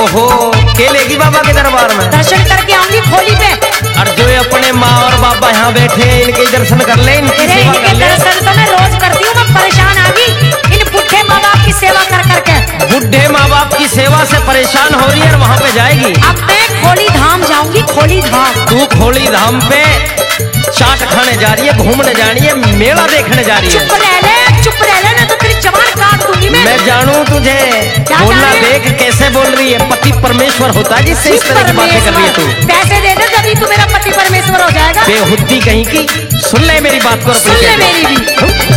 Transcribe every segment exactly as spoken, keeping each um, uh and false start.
ओहो, के लेगी बाबा के दरबार में? दर्शन करके आऊंगी खोली पे। और जो अपने माँ और बाबा यहाँ बैठे हैं इनके दर्शन कर ले, इनकी सेवा कर ले। दर्शन तो मैं रोज करती हूँ, मैं परेशान आ गई इन बुढ़े माँ बाप की सेवा कर करके। बुढ़े माँ बाप की सेवा से परेशान हो रही है और वहाँ पे जाएगी? अब मैं खोली धाम जाऊंगी, खोली धाम। तू खोली धाम पे चाट खाने जा रही है, घूमने जा रही है, मेला देखने जा रही है? चुप रह ले, चुप रह ले, ना तो तेरी जबान काट दूंगी मैं। मैं जानूं तुझे बोलना, देख कैसे बोल रही है। पति परमेश्वर होता है जिससे इस तरह की बातें कर रही है तू। पैसे दे दे तभी तू मेरा पति परमेश्वर हो जाएगा। बेहुद्दी कहीं की। सुन ले मेरी बात को, सुन ले मेरी भी।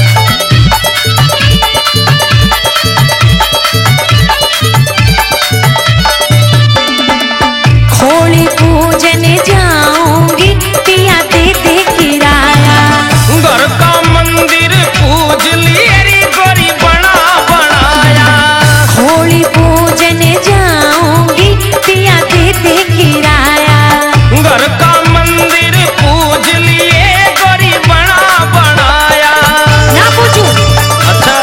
खोली पूजन जाऊंगी, पिया दे दे किराया। घर का मंदिर पूज लिए रे गोरी बना बनाया। खोली पूजन जाऊंगी, पिया दे दे किराया। घर का मंदिर पूज लिए गोरी बना बनाया। ना पूछू। अच्छा,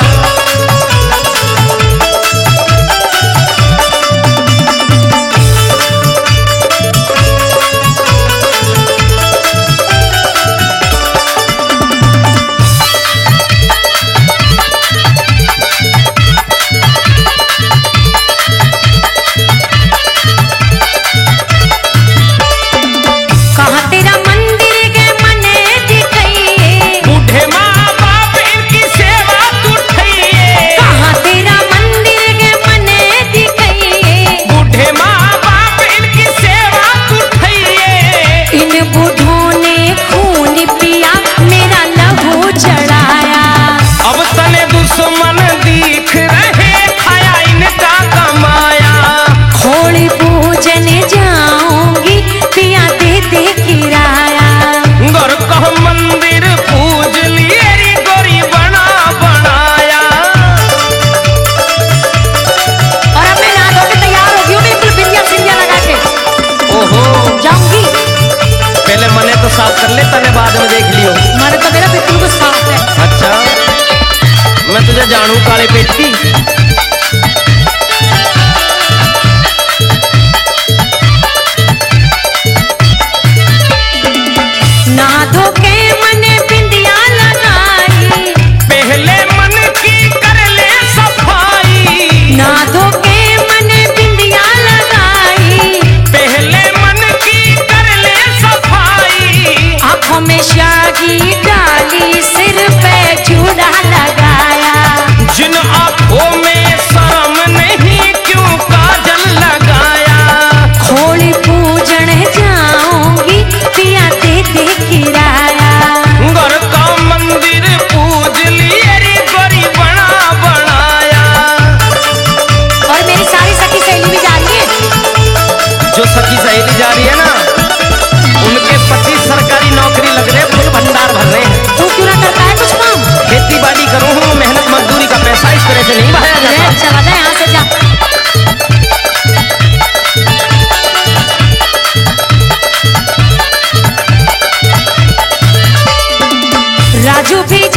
साफ कर ले, तने बाद में देख लियो। मारे तो मेरा बिल्कुल साफ है। अच्छा, मैं तुझे जानू काले पेट की। ना धोके मन बिंदिया लगाई, पहले मन की कर ले सफाई। ना धोके मन बिंदिया लगाई, पहले मन की कर ले सफाई। आँखों में शाही डाली, सिर पे चूड़ा लगाया। जिन आँखों में शर्म नहीं, क्यों काजल लगाया। खोली पूजन जाऊंगी, पिया दे दे किराया। घर का मंदिर पूज लिए रे गोरी बना बनाया। और मेरी सारी सखी सहेली भी जा रही है। जो सखी सहेली जा रही है ना, उनके पति सरकारी नौकरी लग रहे, फुल भंडार भर रहे हैं। तू क्यों ना करता है कुछ काम? खेती बाड़ी करूँ हूँ, मेहनत मजदूरी का पैसा इस तरह से नहीं बहाया जाता। चला जा यहाँ से, जा। राजू भी